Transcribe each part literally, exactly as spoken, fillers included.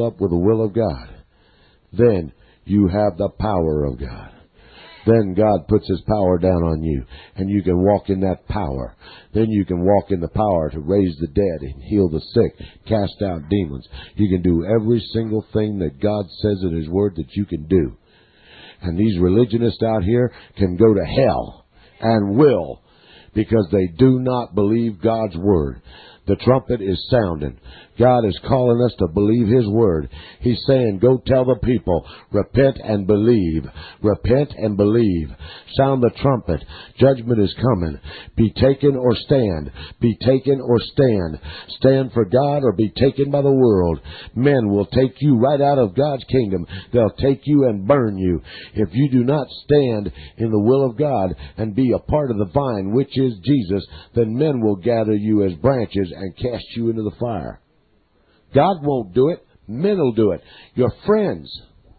up with the will of God, then you have the power of God. Then God puts His power down on you, and you can walk in that power. Then you can walk in the power to raise the dead and heal the sick, cast out demons. You can do every single thing that God says in His Word that you can do. And these religionists out here can go to hell, and will, because they do not believe God's Word. The trumpet is sounding. God is calling us to believe His Word. He's saying, go tell the people, repent and believe. Repent and believe. Sound the trumpet. Judgment is coming. Be taken or stand. Be taken or stand. Stand for God or be taken by the world. Men will take you right out of God's kingdom. They'll take you and burn you. If you do not stand in the will of God and be a part of the vine, which is Jesus, then men will gather you as branches and cast you into the fire. God won't do it. Men will do it. Your friends.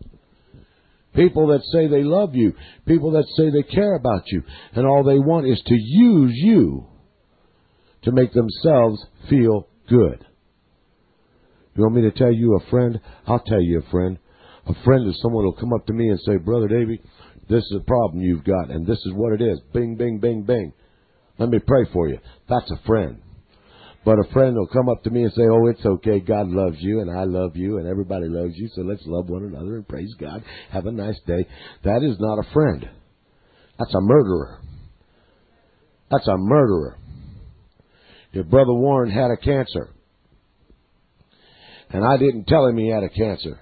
People that say they love you. People that say they care about you. And all they want is to use you to make themselves feel good. You want me to tell you a friend? I'll tell you a friend. A friend is someone who will come up to me and say, Brother Davy, this is a problem you've got, and this is what it is. Bing, bing, bing, bing. Let me pray for you. That's a friend. But a friend will come up to me and say, oh, it's okay. God loves you and I love you and everybody loves you. So let's love one another and praise God. Have a nice day. That is not a friend. That's a murderer. That's a murderer. If Brother Warren had a cancer and I didn't tell him he had a cancer,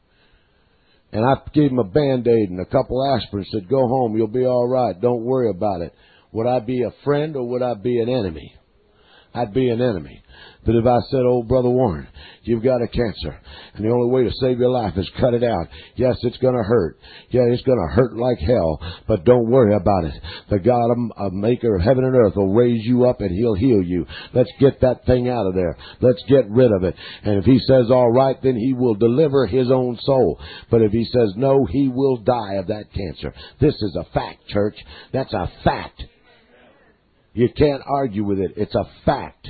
and I gave him a Band-Aid and a couple aspirin, said, go home, you'll be all right. Don't worry about it. Would I be a friend or would I be an enemy? I'd be an enemy. But if I said, oh, Brother Warren, you've got a cancer, and the only way to save your life is cut it out. Yes, it's going to hurt. Yeah, it's going to hurt like hell, but don't worry about it. The God, a maker of heaven and earth, will raise you up and He'll heal you. Let's get that thing out of there. Let's get rid of it. And if He says all right, then He will deliver His own soul. But if He says no, He will die of that cancer. This is a fact, church. That's a fact. You can't argue with it. It's a fact.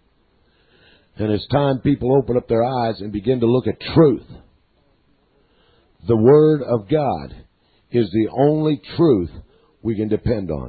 And it's time people open up their eyes and begin to look at truth. The Word of God is the only truth we can depend on.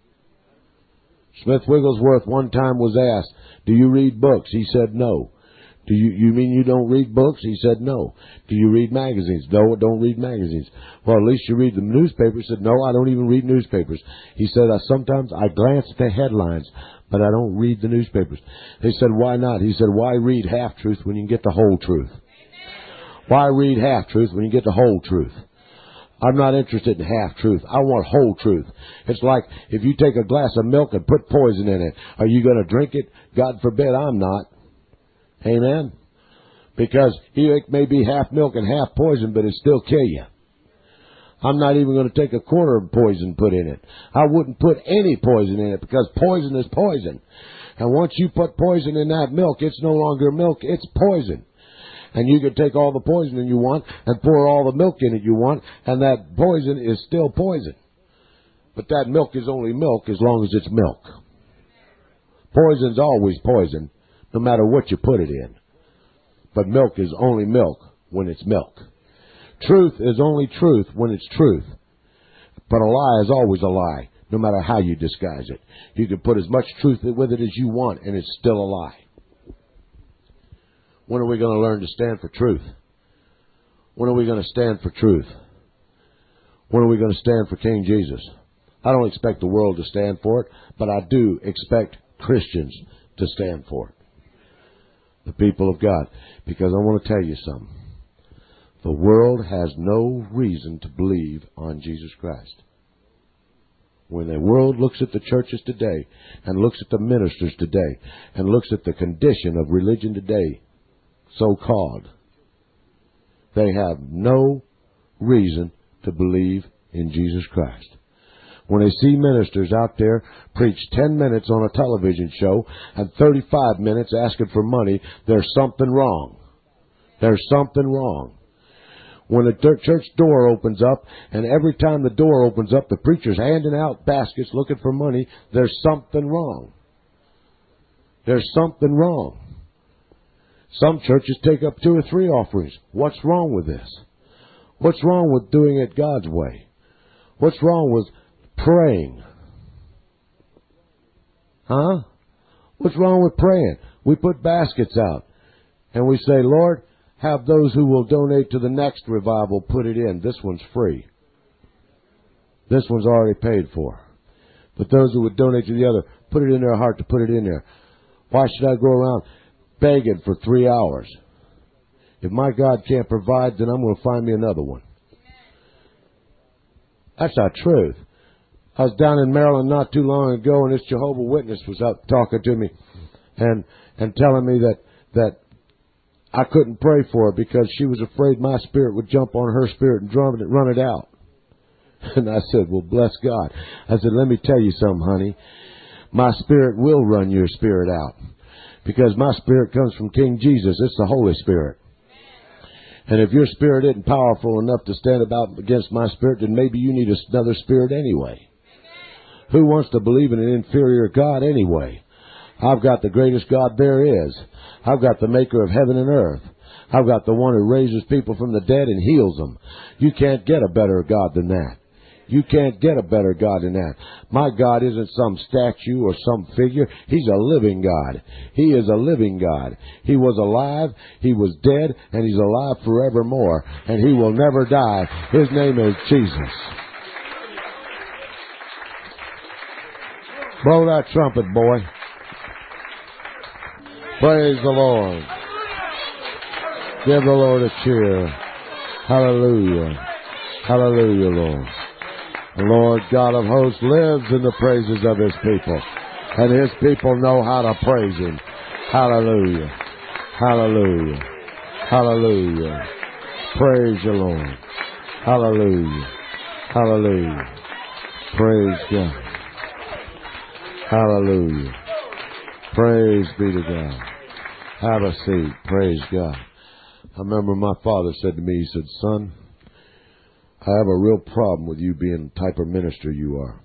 Smith Wigglesworth one time was asked, do you read books? He said no. Do you, you mean you don't read books? He said no. Do you read magazines? No, don't read magazines. Well, at least you read the newspapers. He said, no, I don't even read newspapers. He said, I, sometimes I glance at the headlines, but I don't read the newspapers. They said, why not? He said, why read half-truth when you can get the whole truth? Why read half-truth when you get the whole truth? I'm not interested in half-truth. I want whole truth. It's like if you take a glass of milk and put poison in it, are you going to drink it? God forbid I'm not. Amen? Because it may be half milk and half poison, but it still kill you. I'm not even going to take a quarter of poison put in it. I wouldn't put any poison in it because poison is poison. And once you put poison in that milk, it's no longer milk, it's poison. And you can take all the poison you want and pour all the milk in it you want, and that poison is still poison. But that milk is only milk as long as it's milk. Poison's always poison, no matter what you put it in. But milk is only milk when it's milk. Truth is only truth when it's truth. But a lie is always a lie, no matter how you disguise it. You can put as much truth with it as you want, and it's still a lie. When are we going to learn to stand for truth? When are we going to stand for truth? When are we going to stand for King Jesus? I don't expect the world to stand for it, but I do expect Christians to stand for it. The people of God. Because I want to tell you something. The world has no reason to believe on Jesus Christ. When the world looks at the churches today and looks at the ministers today and looks at the condition of religion today, so-called, they have no reason to believe in Jesus Christ. When they see ministers out there preach ten minutes on a television show and thirty-five minutes asking for money, there's something wrong. There's something wrong. When the church door opens up, and every time the door opens up, the preacher's handing out baskets looking for money, there's something wrong. There's something wrong. Some churches take up two or three offerings. What's wrong with this? What's wrong with doing it God's way? What's wrong with praying? Huh? What's wrong with praying? We put baskets out and we say, Lord, have those who will donate to the next revival put it in. This one's free. This one's already paid for. But those who would donate to the other, put it in their heart to put it in there. Why should I go around begging for three hours? If my God can't provide, then I'm going to find me another one. That's our truth. I was down in Maryland not too long ago, and this Jehovah Witness was up talking to me and and telling me that that I couldn't pray for her because she was afraid my spirit would jump on her spirit and drum it and run it out. And I said, well, bless God. I said, let me tell you something, honey. My spirit will run your spirit out because my spirit comes from King Jesus. It's the Holy Spirit. And if your spirit isn't powerful enough to stand about against my spirit, then maybe you need another spirit anyway. Who wants to believe in an inferior God anyway? I've got the greatest God there is. I've got the maker of heaven and earth. I've got the one who raises people from the dead and heals them. You can't get a better God than that. You can't get a better God than that. My God isn't some statue or some figure. He's a living God. He is a living God. He was alive, He was dead, and He's alive forevermore. And He will never die. His name is Jesus. Blow that trumpet, boy. Praise the Lord. Give the Lord a cheer. Hallelujah. Hallelujah, Lord. The Lord God of hosts lives in the praises of His people. And His people know how to praise Him. Hallelujah. Hallelujah. Hallelujah. Praise the Lord. Hallelujah. Hallelujah. Praise God. Hallelujah. Praise be to God. Have a seat. Praise God. I remember my father said to me, he said, son, I have a real problem with you being the type of minister you are.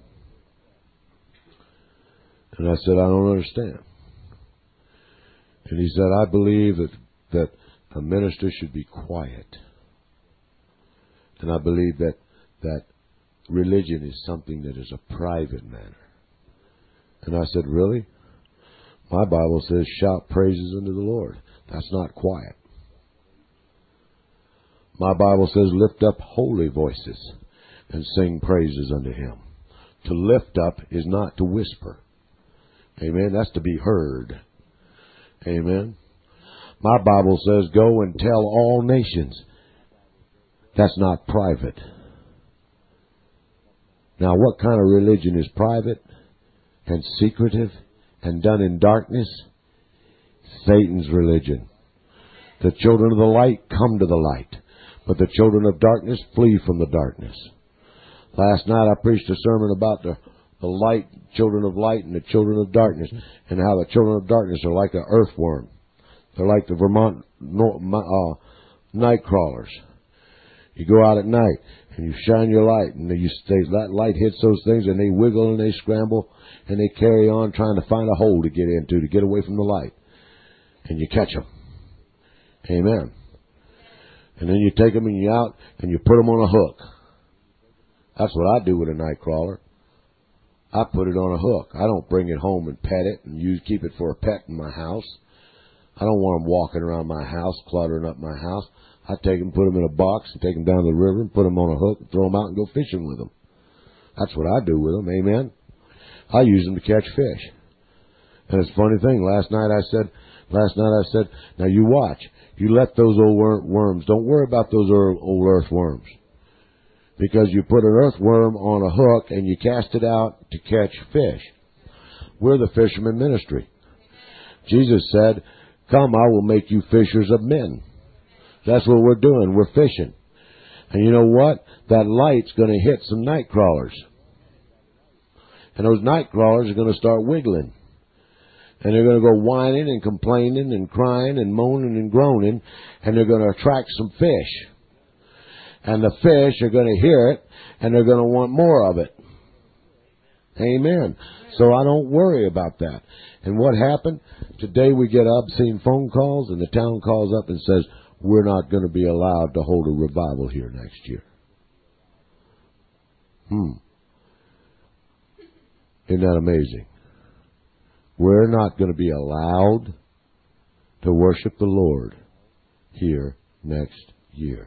And I said, I don't understand. And he said, I believe that, that a minister should be quiet. And I believe that, that religion is something that is a private matter. And I said, really? My Bible says, shout praises unto the Lord. That's not quiet. My Bible says, lift up holy voices and sing praises unto Him. To lift up is not to whisper. Amen. That's to be heard. Amen. My Bible says, go and tell all nations. That's not private. Now, what kind of religion is private and secretive and done in darkness? Satan's religion. The children of the light come to the light, but the children of darkness flee from the darkness. Last night I preached a sermon about the, the light, children of light and the children of darkness, and how the children of darkness are like an earthworm. They're like the Vermont uh, night crawlers. You go out at night and you shine your light, and you stay, that light hits those things, and they wiggle and they scramble and they carry on trying to find a hole to get into, to get away from the light. And you catch them. Amen. And then you take them and you out and you put them on a hook. That's what I do with a night crawler. I put it on a hook. I don't bring it home and pet it and use keep it for a pet in my house. I don't want them walking around my house, cluttering up my house. I take them, put them in a box, and take them down to the river and put them on a hook and throw them out and go fishing with them. That's what I do with them. Amen. I use them to catch fish. And it's a funny thing. Last night I said, last night I said, now you watch. You let those old wor- worms. Don't worry about those old earthworms. Because you put an earthworm on a hook and you cast it out to catch fish. We're the fisherman ministry. Jesus said, come, I will make you fishers of men. That's what we're doing. We're fishing. And you know what? That light's going to hit some night crawlers. And those night crawlers are going to start wiggling. And they're going to go whining and complaining and crying and moaning and groaning. And they're going to attract some fish. And the fish are going to hear it. And they're going to want more of it. Amen. So I don't worry about that. And what happened? Today we get obscene phone calls, and the town calls up and says, we're not going to be allowed to hold a revival here next year. Hmm. Isn't that amazing? We're not going to be allowed to worship the Lord here next year.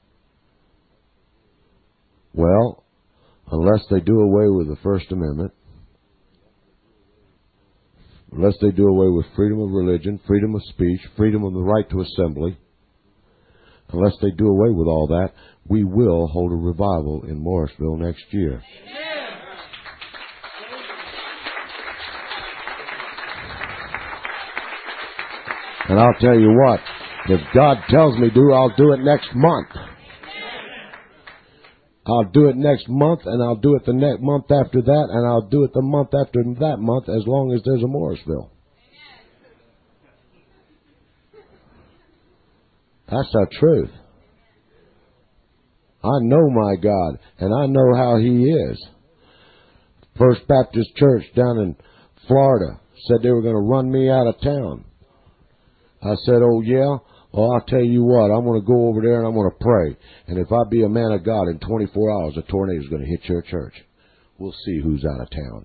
Well, unless they do away with the First Amendment, unless they do away with freedom of religion, freedom of speech, freedom of the right to assembly, unless they do away with all that, we will hold a revival in Morrisville next year. Amen. And I'll tell you what, if God tells me to, I'll do it next month. I'll do it next month, and I'll do it the next month after that, and I'll do it the month after that month, as long as there's a Morrisville. That's our truth. I know my God, and I know how He is. First Baptist Church down in Florida said they were going to run me out of town. I said, oh yeah? Well, I'll tell you what, I'm going to go over there and I'm going to pray. And if I be a man of God, in twenty-four hours, a tornado is going to hit your church. We'll see who's out of town.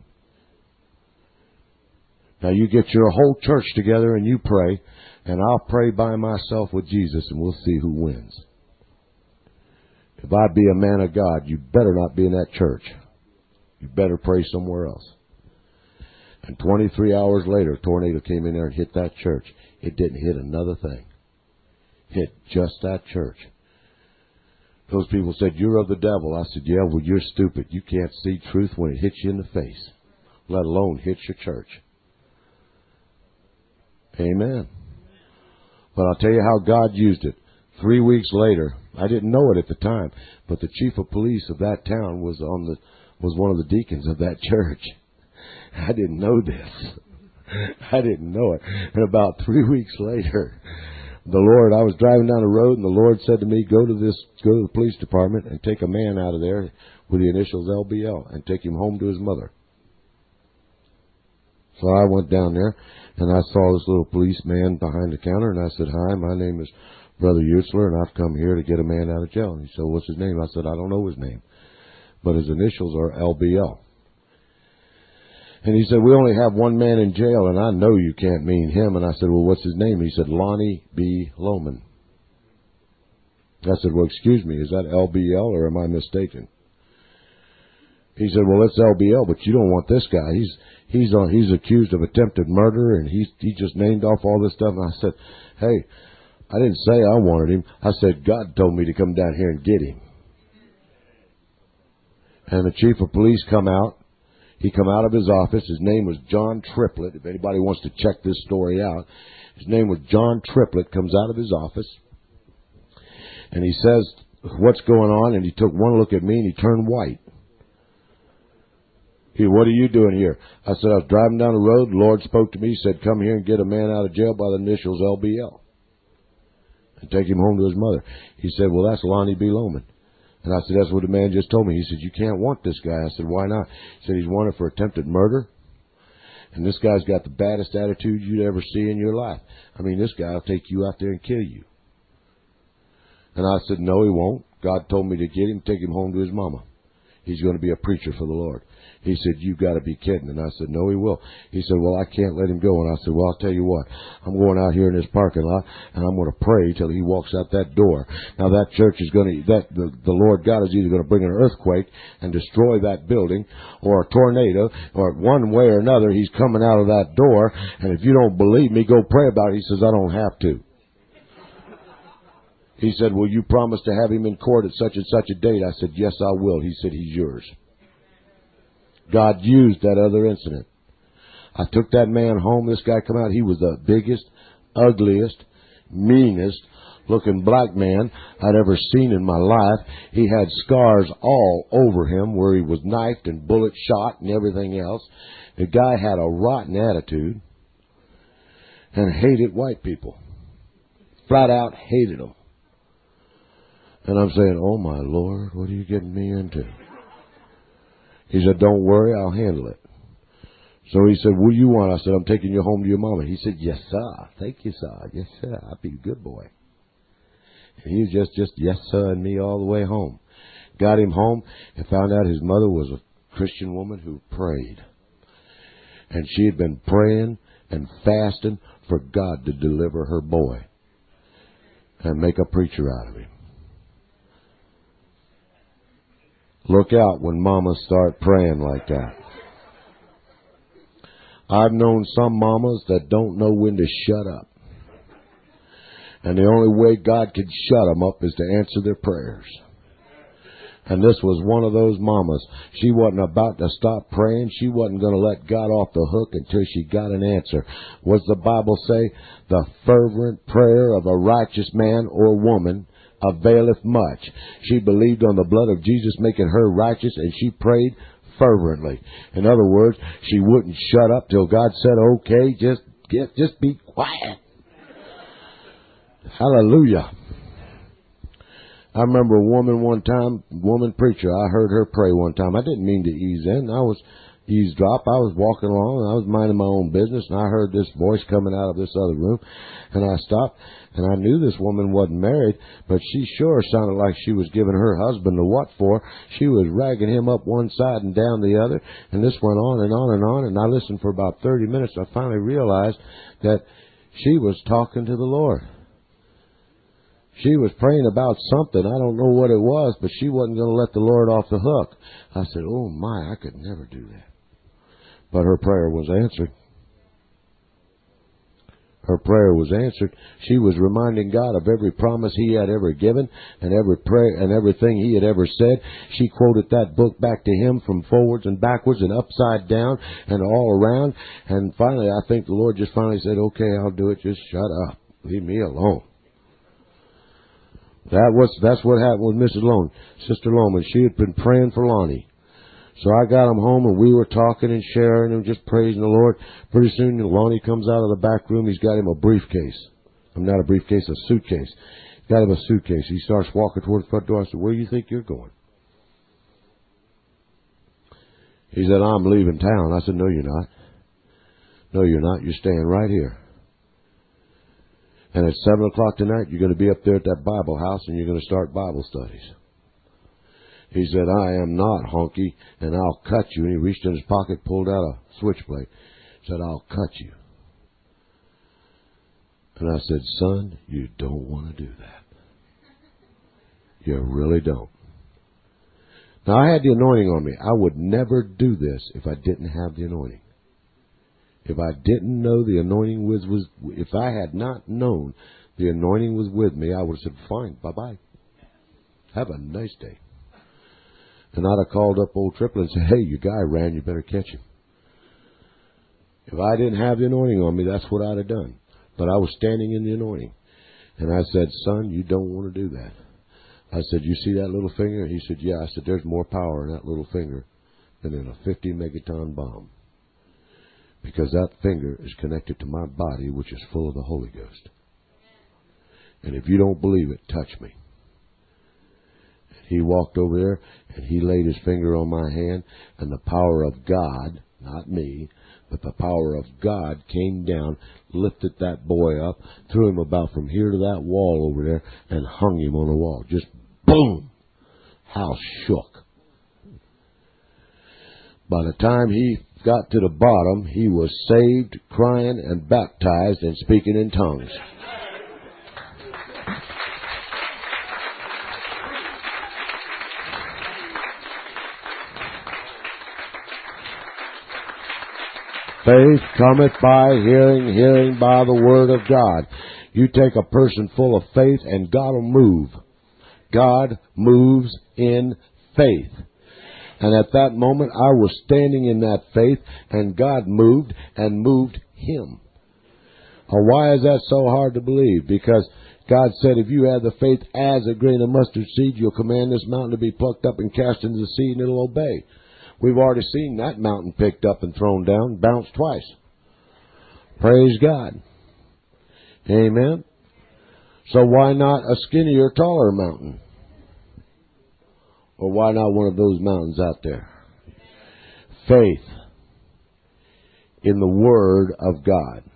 Now you get your whole church together and you pray, and I'll pray by myself with Jesus, and we'll see who wins. If I be a man of God, you better not be in that church. You better pray somewhere else. And twenty-three hours later, a tornado came in there and hit that church. It didn't hit another thing. Hit just that church. Those people said, you're of the devil. I said, yeah, well, you're stupid. You can't see truth when it hits you in the face, let alone hits your church. Amen. But I'll tell you how God used it. Three weeks later, I didn't know it at the time, but the chief of police of that town was on the was one of the deacons of that church. I didn't know this. I didn't know it. And about three weeks later, the Lord, I was driving down the road, and the Lord said to me, go to this, go to the police department and take a man out of there with the initials L B L and take him home to his mother. So I went down there, and I saw this little policeman behind the counter, and I said, hi, my name is Brother Utzler, and I've come here to get a man out of jail. And he said, what's his name? I said, I don't know his name, but his initials are L B L. And he said, we only have one man in jail, and I know you can't mean him. And I said, well, what's his name? He said, Lonnie B. Lohman. I said, well, excuse me, is that L B L or am I mistaken? He said, well, it's L B L, but you don't want this guy. He's he's on, he's accused of attempted murder, and he he just named off all this stuff. And I said, hey, I didn't say I wanted him. I said, God told me to come down here and get him. And the chief of police come out. He come out of his office. His name was John Triplett. If anybody wants to check this story out, his name was John Triplett. Comes out of his office, and he says, what's going on? And he took one look at me, and he turned white. He, what are you doing here? I said, I was driving down the road. The Lord spoke to me. He said, come here and get a man out of jail by the initials L B L and take him home to his mother. He said, well, that's Lonnie B. Lohman. And I said, that's what the man just told me. He said, you can't want this guy. I said, why not? He said, he's wanted for attempted murder. And this guy's got the baddest attitude you'd ever see in your life. I mean, this guy will take you out there and kill you. And I said, no, he won't. God told me to get him, take him home to his mama. He's going to be a preacher for the Lord. He said, you got to be kidding. And I said, no, he will. He said, well, I can't let him go. And I said, well, I'll tell you what. I'm going out here in this parking lot, and I'm going to pray till he walks out that door. Now, that church is going to, that the, the Lord God is either going to bring an earthquake and destroy that building, or a tornado, or one way or another, he's coming out of that door. And if you don't believe me, go pray about it. He says, I don't have to. He said, will you promise to have him in court at such and such a date? I said, yes, I will. He said, he's yours. God used that other incident. I took that man home. This guy come out. He was the biggest, ugliest, meanest looking black man I'd ever seen in my life. He had scars all over him where he was knifed and bullet shot and everything else. The guy had a rotten attitude and hated white people. Flat out hated them. And I'm saying, oh, my Lord, what are you getting me into? He said, don't worry, I'll handle it. So he said, what do you want? I said, I'm taking you home to your mama. He said, yes, sir. Thank you, sir. Yes, sir. I'll be a good boy. And he was just, just yes, sir, and me all the way home. Got him home and found out his mother was a Christian woman who prayed. And she had been praying and fasting for God to deliver her boy and make a preacher out of him. Look out when mamas start praying like that. I've known some mamas that don't know when to shut up. And the only way God could shut them up is to answer their prayers. And this was one of those mamas. She wasn't about to stop praying. She wasn't going to let God off the hook until she got an answer. What does the Bible say? The fervent prayer of a righteous man or woman availeth much. She believed on the blood of Jesus making her righteous, and she prayed fervently. In other words, she wouldn't shut up till God said, okay, just get, just be quiet. Hallelujah. I remember a woman one time, woman preacher, I heard her pray one time. I didn't mean to ease in. I was eavesdrop. I was walking along and I was minding my own business, and I heard this voice coming out of this other room, and I stopped, and I knew this woman wasn't married, but she sure sounded like she was giving her husband the what for. She was ragging him up one side and down the other, and this went on and on and on, and I listened for about thirty minutes. I finally realized that she was talking to the Lord. She was praying about something. I don't know what it was, but she wasn't going to let the Lord off the hook. I said, oh my, I could never do that. But her prayer was answered. Her prayer was answered. She was reminding God of every promise He had ever given and every prayer and everything He had ever said. She quoted that book back to Him from forwards and backwards and upside down and all around. And finally, I think the Lord just finally said, okay, I'll do it. Just shut up. Leave me alone. That was, that's what happened with Missus Loman, Sister Loman. She had been praying for Lonnie. So I got him home, and we were talking and sharing and just praising the Lord. Pretty soon, Lonnie comes out of the back room. He's got him a briefcase. I'm not a briefcase, a suitcase. He's got him a suitcase. He starts walking toward the front door. I said, where do you think you're going? He said, I'm leaving town. I said, no, you're not. No, you're not. You're staying right here. And at seven o'clock tonight, you're going to be up there at that Bible house, and you're going to start Bible studies. He said, I am not, honky, and I'll cut you. And he reached in his pocket, pulled out a switchblade. Said, I'll cut you. And I said, son, you don't want to do that. You really don't. Now, I had the anointing on me. I would never do this if I didn't have the anointing. If I didn't know the anointing was, was, if I had not known the anointing was with me, I would have said, fine, bye-bye. Have a nice day. And I'd have called up old Triplett and said, hey, your guy ran, you better catch him. If I didn't have the anointing on me, that's what I'd have done. But I was standing in the anointing. And I said, son, you don't want to do that. I said, you see that little finger? He said, yeah. I said, there's more power in that little finger than in a fifty megaton bomb. Because that finger is connected to my body, which is full of the Holy Ghost. And if you don't believe it, touch me. And he walked over there, and he laid his finger on my hand, and the power of God, not me, but the power of God came down, lifted that boy up, threw him about from here to that wall over there, and hung him on the wall. Just boom! House shook. By the time he got to the bottom, he was saved, crying, and baptized, and speaking in tongues. Faith cometh by hearing, hearing by the word of God. You take a person full of faith, and God will move. God moves in faith. And at that moment, I was standing in that faith, and God moved and moved him. Now, why is that so hard to believe? Because God said, if you have the faith as a grain of mustard seed, you'll command this mountain to be plucked up and cast into the sea, and it'll obey. We've already seen that mountain picked up and thrown down, bounced twice. Praise God. Amen. So why not a skinnier, taller mountain? Or why not one of those mountains out there? Faith. in the Word of God.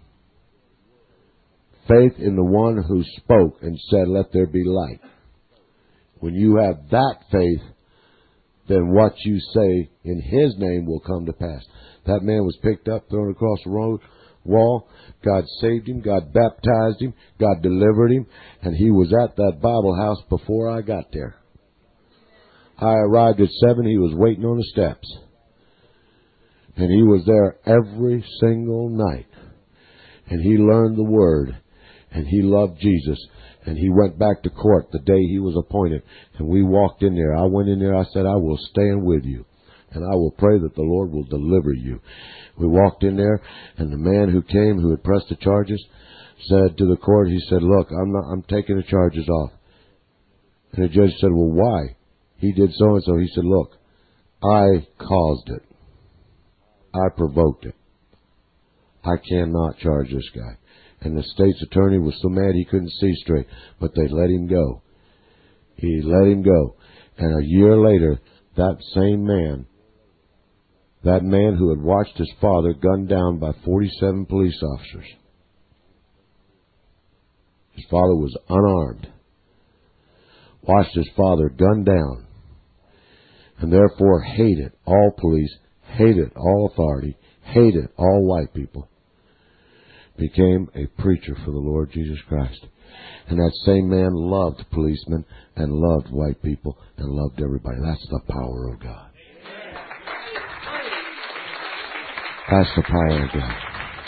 Faith in the one who spoke and said, let there be light. When you have that faith, then what you say in His name will come to pass. That man was picked up, thrown across the road wall. God saved him. God baptized him. God delivered him. And he was at that Bible house before I got there. I arrived at seven. He was waiting on the steps. And he was there every single night. And he learned the Word. And he loved Jesus. And he went back to court the day he was appointed. And we walked in there. I went in there. I said, I will stand with you. And I will pray that the Lord will deliver you. We walked in there, and the man who came, who had pressed the charges, said to the court, he said, look, I'm not, I'm taking the charges off. And the judge said, well, why? He did so and so. He said, look, I caused it. I provoked it. I cannot charge this guy. And the state's attorney was so mad he couldn't see straight, but they let him go. He let him go. And a year later, that same man, that man who had watched his father gunned down by forty-seven police officers. His father was unarmed. Watched his father gunned down. And therefore hated all police, hated all authority, hated all white people. Became a preacher for the Lord Jesus Christ. And that same man loved policemen and loved white people and loved everybody. That's the power of God. That's the power of God.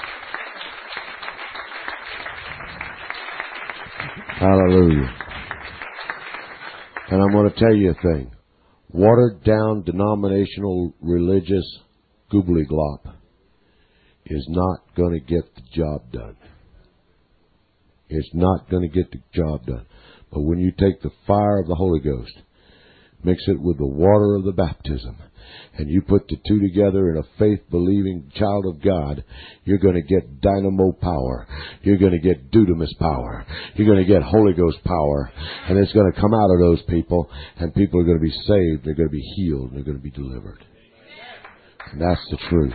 Hallelujah. And I'm going to tell you a thing. Watered down denominational religious goobly glop is not going to get the job done. It's not going to get the job done. But when you take the fire of the Holy Ghost, mix it with the water of the baptism, and you put the two together in a faith-believing child of God, you're going to get dynamo power. You're going to get dunamis power. You're going to get Holy Ghost power. And it's going to come out of those people, and people are going to be saved, they're going to be healed, and they're going to be delivered. And that's the truth.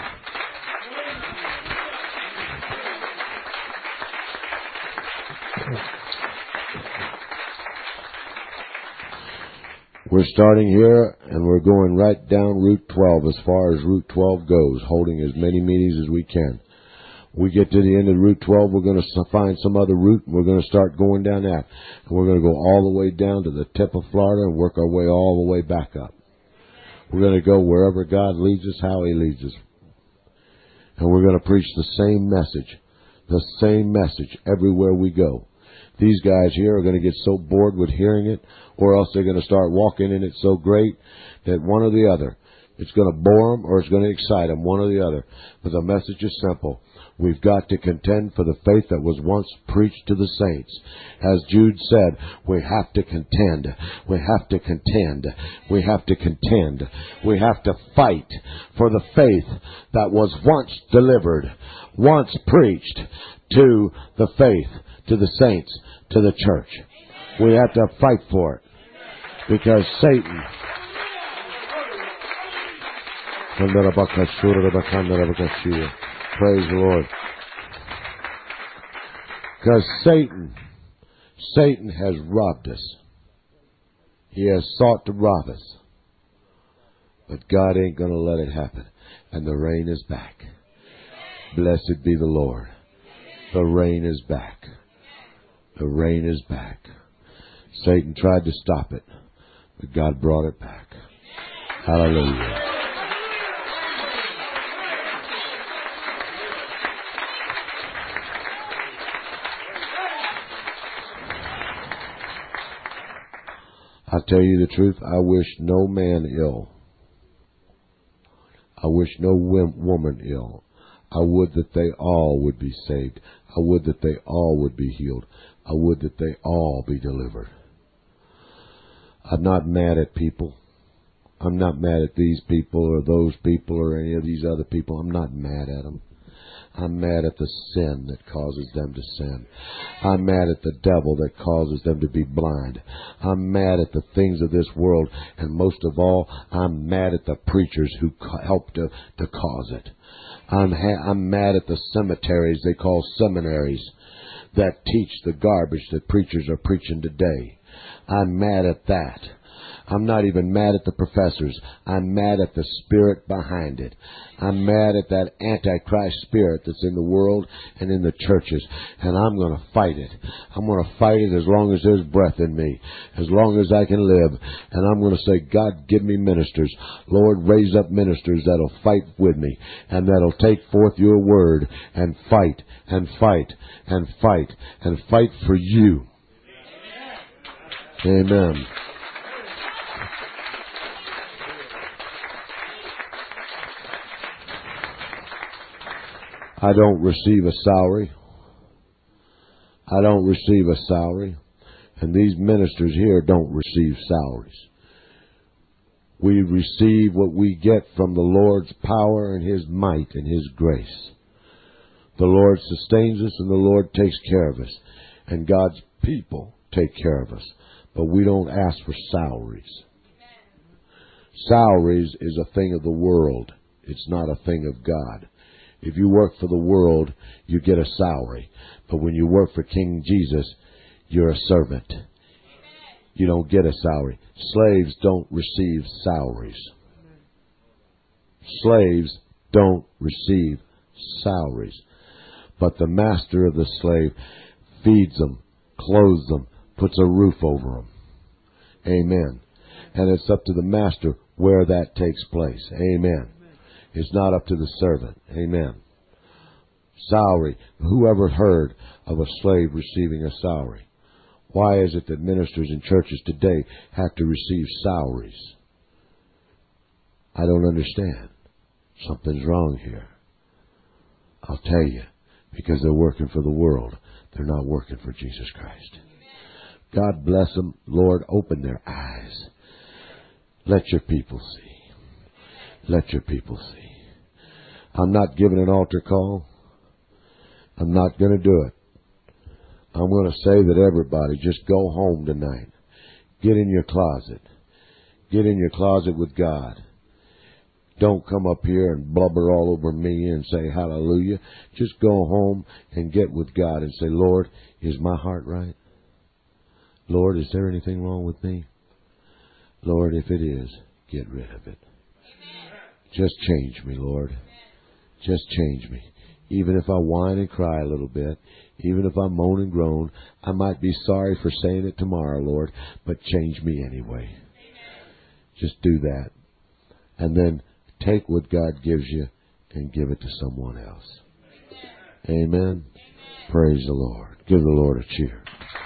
We're starting here, and we're going right down Route twelve as far as Route twelve goes, holding as many meetings as we can. We get to the end of Route twelve, we're going to find some other route, and we're going to start going down that. And we're going to go all the way down to the tip of Florida and work our way all the way back up. We're going to go wherever God leads us, how He leads us. And we're going to preach the same message, the same message everywhere we go. These guys here are going to get so bored with hearing it, or else they're going to start walking in it so great that one or the other, it's going to bore them or it's going to excite them, one or the other. But the message is simple. We've got to contend for the faith that was once preached to the saints. As Jude said, we have to contend. We have to contend. We have to contend. We have to fight for the faith that was once delivered, once preached to the faith, to the saints, to the church. We have to fight for it. Because Satan... Praise the Lord. Because Satan, Satan has robbed us. He has sought to rob us. But God ain't going to let it happen. And the rain is back. Blessed be the Lord. The rain is back. The rain is back. Satan tried to stop it, but God brought it back. Hallelujah. I tell you the truth, I wish no man ill. I wish no woman ill. I would that they all would be saved. I would that they all would be healed. I would that they all be delivered. I'm not mad at people. I'm not mad at these people or those people or any of these other people. I'm not mad at them. I'm mad at the sin that causes them to sin. I'm mad at the devil that causes them to be blind. I'm mad at the things of this world. And most of all, I'm mad at the preachers who help to, to cause it. I'm, ha- I'm mad at the cemeteries they call seminaries that teach the garbage that preachers are preaching today. I'm mad at that. I'm not even mad at the professors. I'm mad at the spirit behind it. I'm mad at that Antichrist spirit that's in the world and in the churches. And I'm going to fight it. I'm going to fight it as long as there's breath in me, as long as I can live. And I'm going to say, God, give me ministers. Lord, raise up ministers that'll fight with me and that'll take forth your word and fight and fight and fight and fight for you. Amen. I don't receive a salary. I don't receive a salary. And these ministers here don't receive salaries. We receive what we get from the Lord's power and His might and His grace. The Lord sustains us and the Lord takes care of us. And God's people take care of us. But we don't ask for salaries. Salaries is a thing of the world. It's not a thing of God. If you work for the world, you get a salary. But when you work for King Jesus, you're a servant. You don't get a salary. Slaves don't receive salaries. Slaves don't receive salaries. But the master of the slave feeds them, clothes them, puts a roof over them. Amen. And it's up to the master where that takes place. Amen. It's not up to the servant. Amen. Salary. Whoever heard of a slave receiving a salary? Why is it that ministers in churches today have to receive salaries? I don't understand. Something's wrong here. I'll tell you. Because they're working for the world. They're not working for Jesus Christ. God bless them. Lord, open their eyes. Let your people see. Let your people see. I'm not giving an altar call. I'm not going to do it. I'm going to say that everybody just go home tonight. Get in your closet. Get in your closet with God. Don't come up here and blubber all over me and say hallelujah. Just go home and get with God and say, Lord, is my heart right? Lord, is there anything wrong with me? Lord, if it is, get rid of it. Just change me, Lord. Just change me. Even if I whine and cry a little bit, even if I moan and groan, I might be sorry for saying it tomorrow, Lord, but change me anyway. Just do that. And then take what God gives you and give it to someone else. Amen. Amen. Praise the Lord. Give the Lord a cheer.